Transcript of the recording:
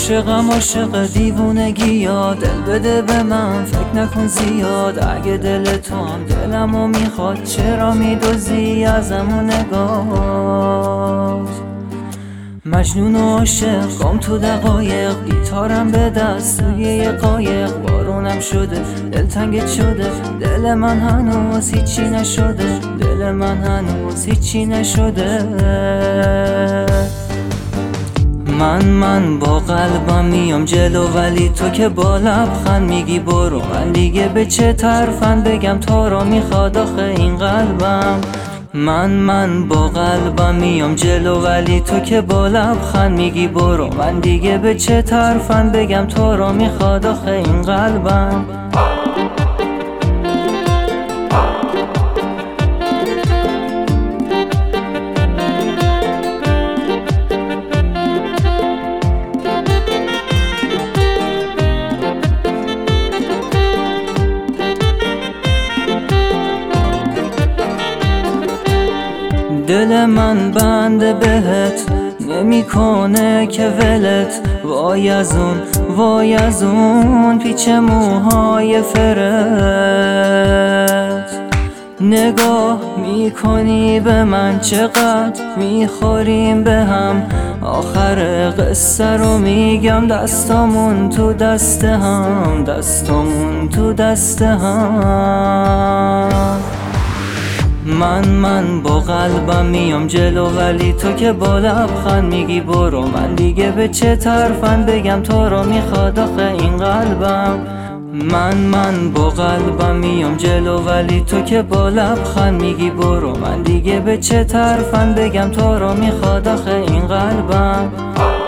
عاشق دیوونگی یا دل بده به من، فکر نکن زیاد. اگه دل تو هم دلمو میخواد، چرا میدوزی ازمون نگاه؟ مجنون و عاشق گم تو دقایق، گیتارم به دست توی یه قایق. بارونم شده دلتنگت شده، دل من هنوز هیچی نشده، دل من هنوز هیچی نشده. من با قلبم میام جلو، ولی تو که با لبخند میگی برو. من دیگه به چه طرفن بگم تو رو میخواد آخه این قلبم. من با قلبم میام جلو، ولی تو که با لبخند میگی برو. من دیگه به چه طرفن بگم تو رو میخواد آخه این قلبم. دل من بنده بهت نمیکنه که ولت. وای از اون پیچ موهای فرت. نگاه میکنی به من چقدر میخوریم به هم، آخر قصه رو میگم دستامون تو دست هم، دستامون تو دست هم. من با قلبم میام جلو، ولی تو که با لبخند میگی برو. من دیگه به چه طرفن بگم تو رو میخواد آخه این قلبم. من با قلبم میام جلو، ولی تو که با لبخند میگی برو. من دیگه به چه طرفن بگم تو رو میخواد آخه این قلبم.